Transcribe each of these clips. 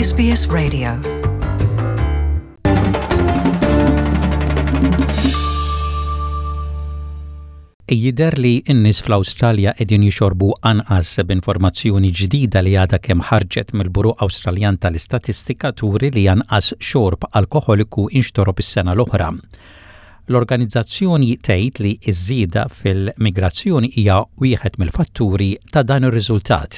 SBS Radio. Jidher li n-nies fl-Awstralja qegħdin jixorbu anqas b'informazzjoni ġdida li għadha kemm ħarġet mill-Buru Awstraljan tal-Istatistika turi li anqas xorb alkoħoliku inxtorob is-sena l-oħra. L-organizzazzjoni tgħid li ż-żieda fil-migrazzjoni hija wieħed mill-fatturi ta' dan ir-riżultat.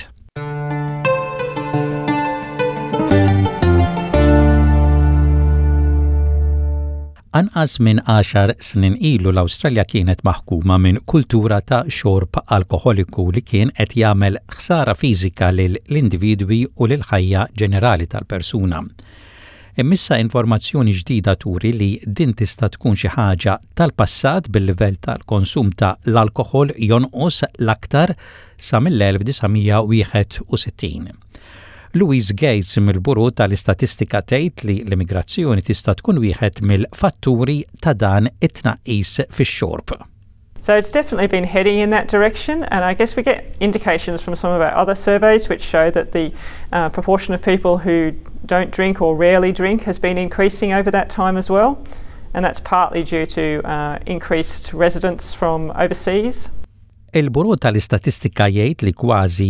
Anqas minn 10 snin ilu l-Awstralja kienet maħkuma minn kultura ta' xorb alkoħoliku li kien qed jagħmel ħsara fiżika lill-individwi u lill-ħajja ġenerali tal-persuna. Immissa informazzjoni ġdida turi li din tista' tkun xi ħaġa tal-passat bil-livell tal-konsum ta' l-alkoħol jonqos l-aktar sa mill-1961. Louise Gates mill-Buru tal-Istatistika tgħid li l-immigrazzjoni tista' tkun wieħed mill-fatturi ta' dan it-tnaqqis fix-xorb. So it's definitely been heading in that direction, and I guess we get indications from some of our other surveys which show that the proportion of people who don't drink or rarely drink has been increasing over that time as well, and that's partly due to increased residents from overseas. Il-Buru tal-Istatistika jgħid li kważi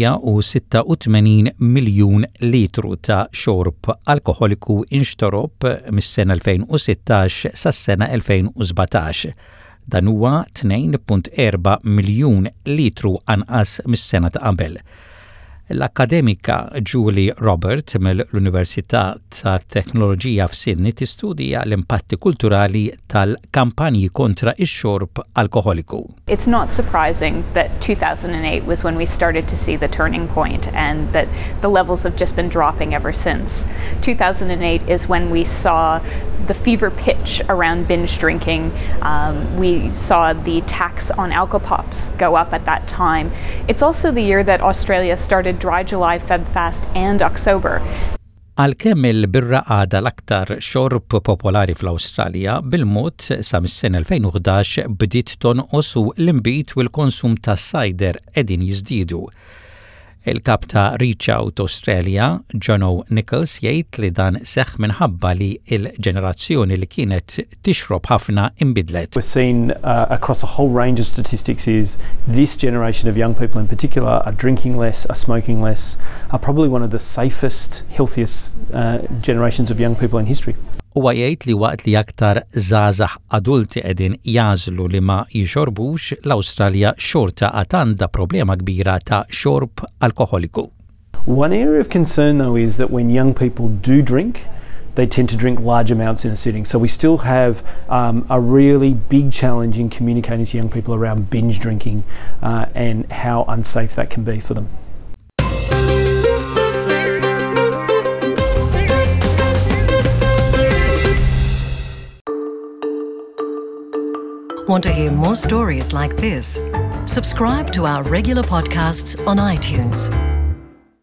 186 miljun litru ta' xorb alkoħoliku inxtorob mis-sena 2016 sas-sena 2017. Dan huwa 2.4 miljun litru anqas mis-sena ta' qabel. L-akkademika Julie Robert mill-Università ta' Teknoloġija f'Sydney tistudja l-impatti kulturali tal-kampanji kontra ix-xorb alkoħoliku. It's not surprising that 2008 was when we started to see the turning point and that the levels have just been dropping ever since. 2008 is when we saw the fever pitch around binge drinking. We saw the tax on alcopops go up at that time. It's also the year that Australia started Dry July, Feb Fast and October. Għalkemm il-birra għada l-aktar xorb popolari fl-Awstralja, bil-mod sa mis-sena 2011 bdiet tonqos u l-inbit u l-konsum ta' cider qegħdin jiżdiedu. Il-kap ta' Reach Out Australia, Jono Nichols, jgħid li dan seħħ minħabba li il-ġenerazzjoni li kienet tixrob ħafna inbidlet. We've seen across a whole range of statistics is this generation of young people in particular are drinking less, are smoking less, are probably one of the safest, healthiest generations of young people in history. Huwa jgħid li waqt li aktar żgħażagħ adulti qegħdin jażlu li ma jixorbux, l-Awstralja xorta għad għandha problema kbira ta' xorb alkoħoliku. One area of concern though is that when young people do drink, they tend to drink large amounts in a sitting. So we still have a really big challenge in communicating to young people around binge drinking and how unsafe that can be for them. Want to hear more stories like this? Subscribe to our regular podcasts on iTunes.